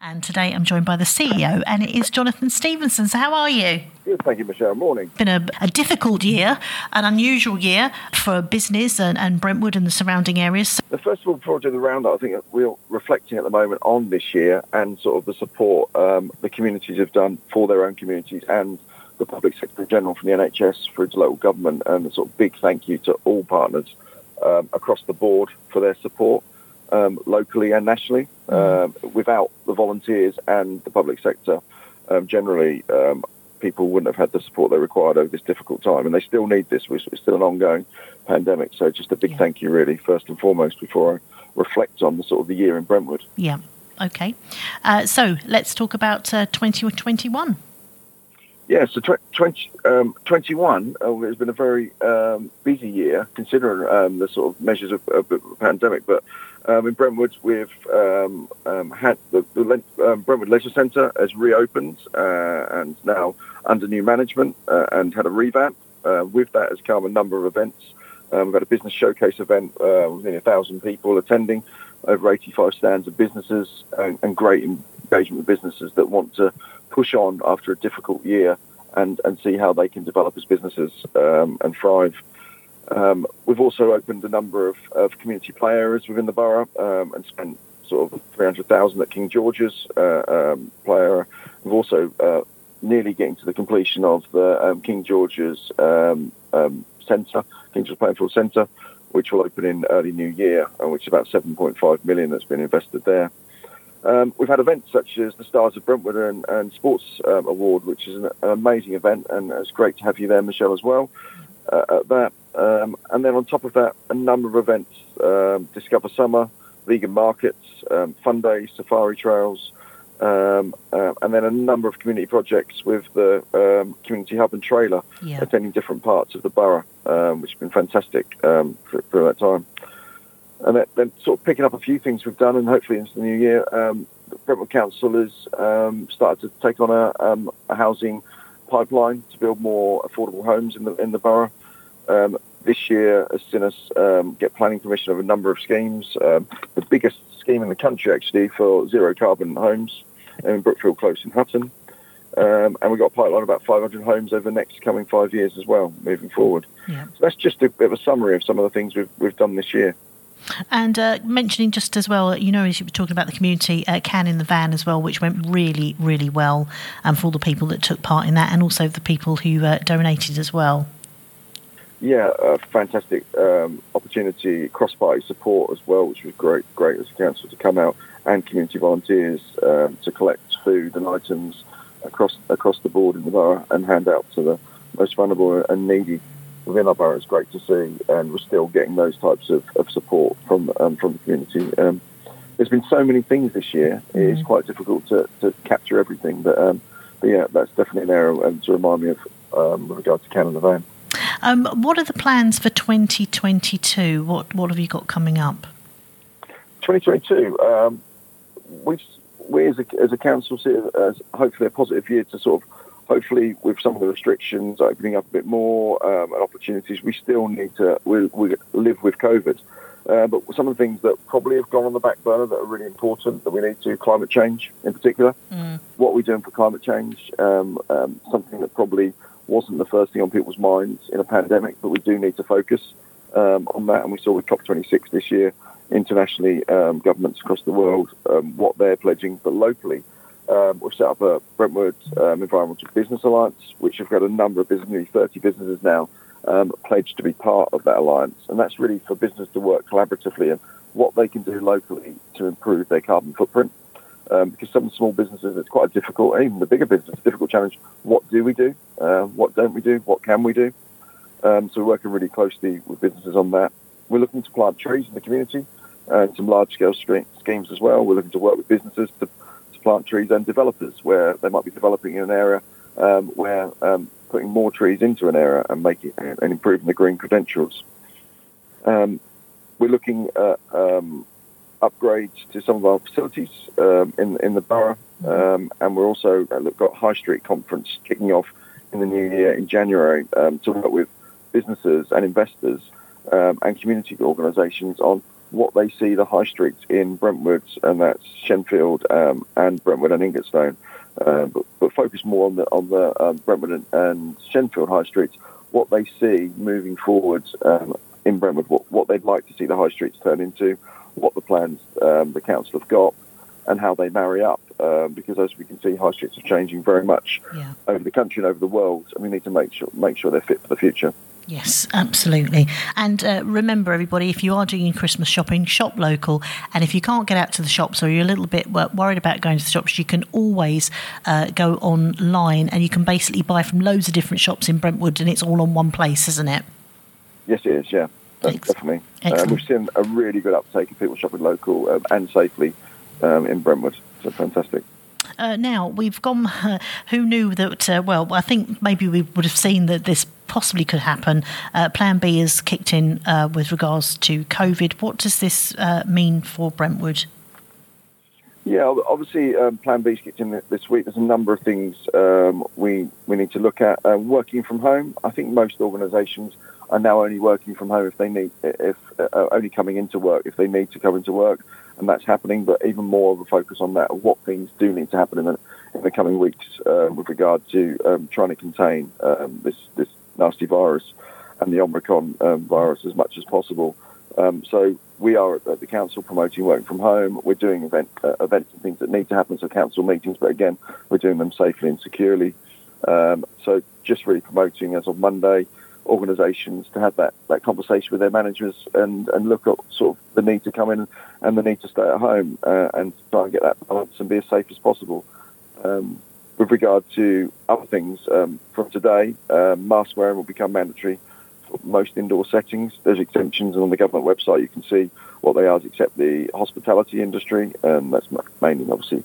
And today I'm joined by the CEO, and it is Jonathan Stevenson. So how are you? Good, thank you, Michelle. Morning. It's been a difficult year, an unusual year for business and Brentwood and the surrounding areas. The Festival Project, the Roundup, I think we're reflecting at the moment on this year and sort of the support the communities have done for their own communities and the public sector in general, from the NHS through to local government, and a sort of big thank you to all partners across the board for their support. Locally and nationally. Without the volunteers and the public sector, generally, people wouldn't have had the support they required over this difficult time, and they still need this. It's still an ongoing pandemic, so just a big thank you, really, first and foremost, before I reflect on the sort of the year in Brentwood. Yeah, okay. So let's talk about 2021. Yeah, so 2021 has been a very busy year, considering the sort of measures of the pandemic. But in Brentwood, we've had the Brentwood Leisure Centre has reopened and now under new management and had a revamp. With that has come a number of events. We've had a business showcase event with nearly 1,000 people attending, over 85 stands of businesses, and great engagement with businesses that want to push on after a difficult year and see how they can develop as businesses and thrive. We've also opened a number of community play areas within the borough and spent sort of $300,000 at King George's play area. We've also nearly getting to the completion of the King George's centre, King George's Playing Field Centre, which will open in early New Year, which is about $7.5 million that's been invested there. We've had events such as the Stars of Brentwood and Sports Award, which is an amazing event, and it's great to have you there, Michelle, as well, at that. And then on top of that, a number of events, Discover Summer, vegan markets, fun days, safari trails, and then a number of community projects with the Community Hub and Trailer, attending different parts of the borough, which has been fantastic for that time. And then sort of picking up a few things we've done, and hopefully into the new year, the Brentwood Council has started to take on a housing pipeline to build more affordable homes in the borough. This year has seen us get planning permission of a number of schemes. The biggest scheme in the country, actually, for zero carbon homes in Brookfield Close in Hutton. And we've got a pipeline of about 500 homes over the next coming 5 years as well, moving forward. Yeah. So that's just a bit of a summary of some of the things we've done this year. And mentioning just as well, as you were talking about the community, Can in the Van as well, which went really, really well for all the people that took part in that, and also the people who donated as well. Yeah, a fantastic opportunity, cross-party support as well, which was great as a council to come out, and community volunteers to collect food and items across the board in the borough and hand out to the most vulnerable and needy within our borough. Is great to see, and we're still getting those types of support from the community. There's been so many things this year; it's quite difficult to capture everything. But yeah, that's definitely an area to remind me of with regard to Can in the Van. What are the plans for 2022? What have you got coming up? 2022, we as a council see it as hopefully a positive year to sort of. Hopefully, with some of the restrictions opening up a bit more and opportunities, we still need to we live with COVID. But some of the things that probably have gone on the back burner that are really important that we need to, climate change in particular. What are we doing for climate change? Something that probably wasn't the first thing on people's minds in a pandemic, but we do need to focus on that. And we saw with COP26 this year, internationally, governments across the world, what they're pledging, but locally. We've set up a Brentwood Environmental Business Alliance, which have got a number of businesses, nearly 30 businesses now, pledged to be part of that alliance. And that's really for business to work collaboratively and what they can do locally to improve their carbon footprint. Because some small businesses, it's quite difficult, and even the bigger business, it's a difficult challenge. What do we do? What don't we do? What can we do? So we're working really closely with businesses on that. We're looking to plant trees in the community and some large-scale schemes as well. We're looking to work with businesses to plant trees and developers where they might be developing in an area where putting more trees into an area and making and improving the green credentials. We're looking at upgrades to some of our facilities in the borough, and we're also got High Street Conference kicking off in the new year in January to work with businesses and investors and community organisations on what they see the high streets in Brentwood, and that's Shenfield and Brentwood and Ingatstone, but focus more on the Brentwood and Shenfield high streets, what they see moving forward in Brentwood, what they'd like to see the high streets turn into, what the plans the council have got, and how they marry up. Because as we can see, high streets are changing very much over the country and over the world, and we need to make sure they're fit for the future. Yes, absolutely. And remember, everybody, if you are doing Christmas shopping, shop local. And if you can't get out to the shops, or you're a little bit worried about going to the shops, you can always go online, and you can basically buy from loads of different shops in Brentwood, and it's all on one place, isn't it? Yes, it is, yeah. Definitely. We've seen a really good uptake of people shopping local and safely in Brentwood. So fantastic. Now, we've gone, who knew that, I think maybe we would have seen that this possibly could happen. Plan B has kicked in with regards to COVID. What does this mean for Brentwood? Yeah, obviously Plan B's kicked in this week. There's a number of things we need to look at. Working from home, I think most organisations are now only working from home only coming into work if they need to come into work. And that's happening, but even more of a focus on that, of what things do need to happen in the coming weeks with regard to trying to contain this nasty virus and the Omicron virus as much as possible. So we are at the council promoting working from home. We're doing events and things that need to happen, so council meetings, but again, we're doing them safely and securely. So just really promoting, as of Monday, organisations to have that conversation with their managers and look at sort of the need to come in and the need to stay at home and try and get that balance and be as safe as possible. With regard to other things, from today, mask wearing will become mandatory for most indoor settings. There's exemptions, and on the government website you can see what they are, except the hospitality industry, and that's mainly obviously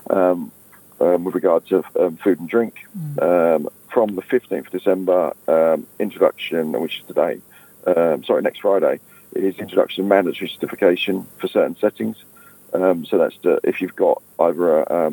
with regard to food and drink. From the 15th of December, introduction, which is today, next Friday, is introduction mandatory certification for certain settings. So that's if you've got either a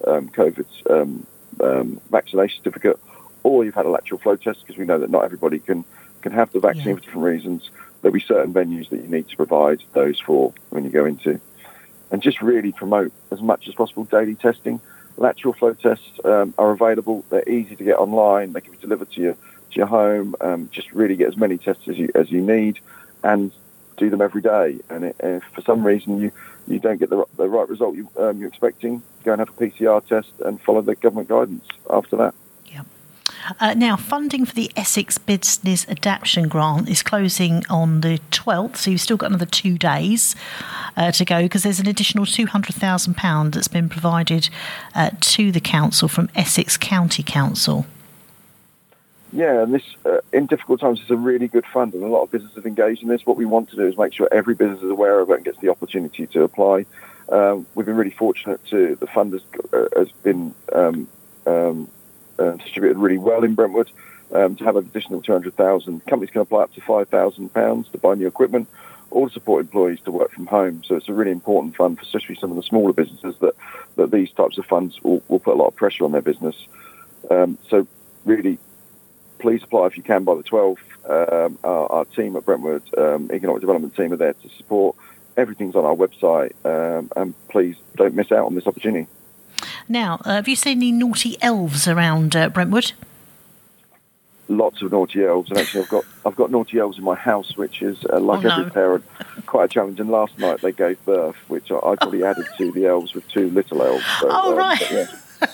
COVID vaccination certificate or you've had a lateral flow test, because we know that not everybody can have the vaccine for different reasons. There'll be certain venues that you need to provide those for when you go into. And just really promote as much as possible daily testing. Lateral flow tests are available. They're easy to get online. They can be delivered to your home. Just really get as many tests as you need, and do them every day. And if for some reason you don't get the right result you're expecting, go and have a PCR test and follow the government guidance after that. Now, funding for the Essex Business Adaptation Grant is closing on the 12th, so you've still got another 2 days to go, because there's an additional £200,000 that's been provided to the council from Essex County Council. Yeah, and this in difficult times is a really good fund, and a lot of businesses have engaged in this. What we want to do is make sure every business is aware of it and gets the opportunity to apply. We've been really fortunate the fund has been distributed really well in Brentwood to have an additional 200,000. Companies can apply up to £5,000 to buy new equipment or to support employees to work from home. So it's a really important fund, for especially some of the smaller businesses that these types of funds will put a lot of pressure on their business. So really, please apply if you can by the 12th. Our team at Brentwood, Economic Development team, are there to support. Everything's on our website, and please don't miss out on this opportunity. Now, have you seen any naughty elves around Brentwood? Lots of naughty elves, and actually I've got naughty elves in my house, which is every parent, quite a challenge. And last night they gave birth, which I probably added to the elves with 2 little elves. So, right. Yeah.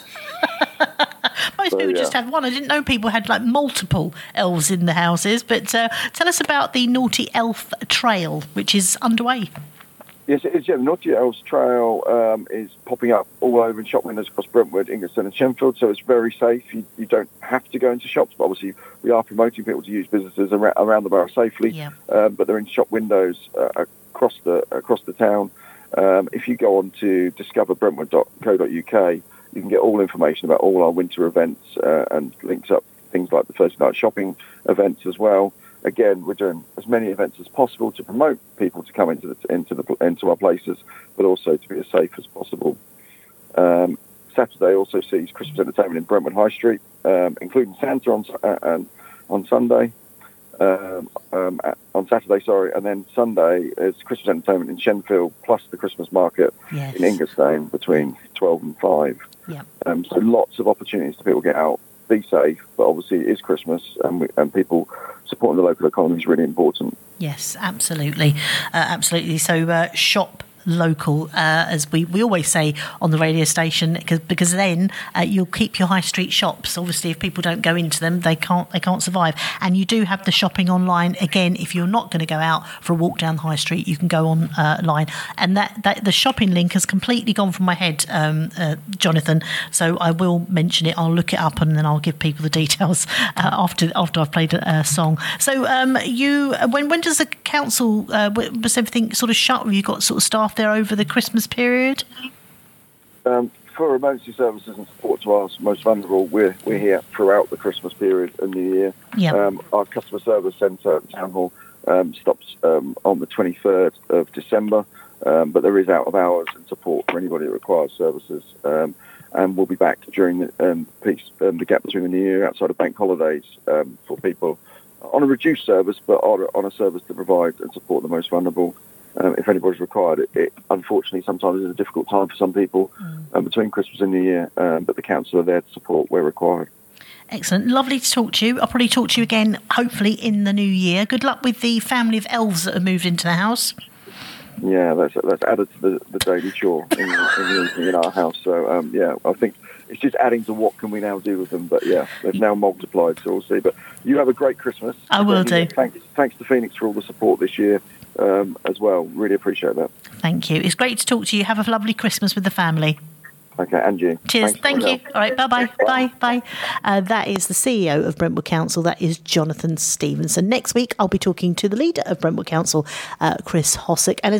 Most people just had one. I didn't know people had multiple elves in the houses. But tell us about the Naughty Elf Trail, which is underway. Yes, it is. Yeah, the Naughty Elves Trail is popping up all over in shop windows across Brentwood, Ingatstone and Shenfield, so it's very safe. You don't have to go into shops, but obviously we are promoting people to use businesses around the borough safely. Yeah. But they're in shop windows across the town. If you go on to discoverbrentwood.co.uk, you can get all information about all our winter events and links up things like the Thursday night shopping events as well. Again, we're doing as many events as possible to promote people to come into our places, but also to be as safe as possible. Saturday also sees Christmas entertainment in Brentwood High Street, including Santa on Sunday. on Saturday, and then Sunday is Christmas entertainment in Shenfield, plus the Christmas market in Ingerstone between 12 and 5. Yep. So lots of opportunities for people to get out, be safe, but obviously it is Christmas, and people supporting the local economy is really important. Yes, absolutely. Absolutely. So shop local, as we always say on the radio station, because then you'll keep your high street shops. Obviously, if people don't go into them, they can't survive. And you do have the shopping online. Again, if you're not going to go out for a walk down the high street, you can go online. And that the shopping link has completely gone from my head, Jonathan. So I will mention it. I'll look it up and then I'll give people the details after I've played a song. So when does the council was everything sort of shut? Have you got sort of staff there over the Christmas period? For emergency services and support to our most vulnerable, we're here throughout the Christmas period and New Year. Yep. Our customer service centre at Town Hall stops on the 23rd of December, but there is out of hours and support for anybody that requires services. And we'll be back during the gap between the New Year outside of bank holidays for people on a reduced service, but on a service to provide and support the most vulnerable. If anybody's required, it unfortunately sometimes is a difficult time for some people between Christmas and New Year, but the council are there to support where required. Excellent. Lovely to talk to you. I'll probably talk to you again, hopefully, in the new year. Good luck with the family of elves that have moved into the house. Yeah, that's added to the daily chore in our house. So, I think it's just adding to what can we now do with them. But, yeah, they've now multiplied, so we'll see. But you have a great Christmas. I will do. Thanks to Phoenix for all the support this year. As well. Really appreciate that. Thank you. It's great to talk to you. Have a lovely Christmas with the family. Okay, and you. Cheers. Thank you. All right, bye-bye. Bye. That is the CEO of Brentwood Council. That is Jonathan Stevenson. Next week, I'll be talking to the leader of Brentwood Council, Chris Hossack. And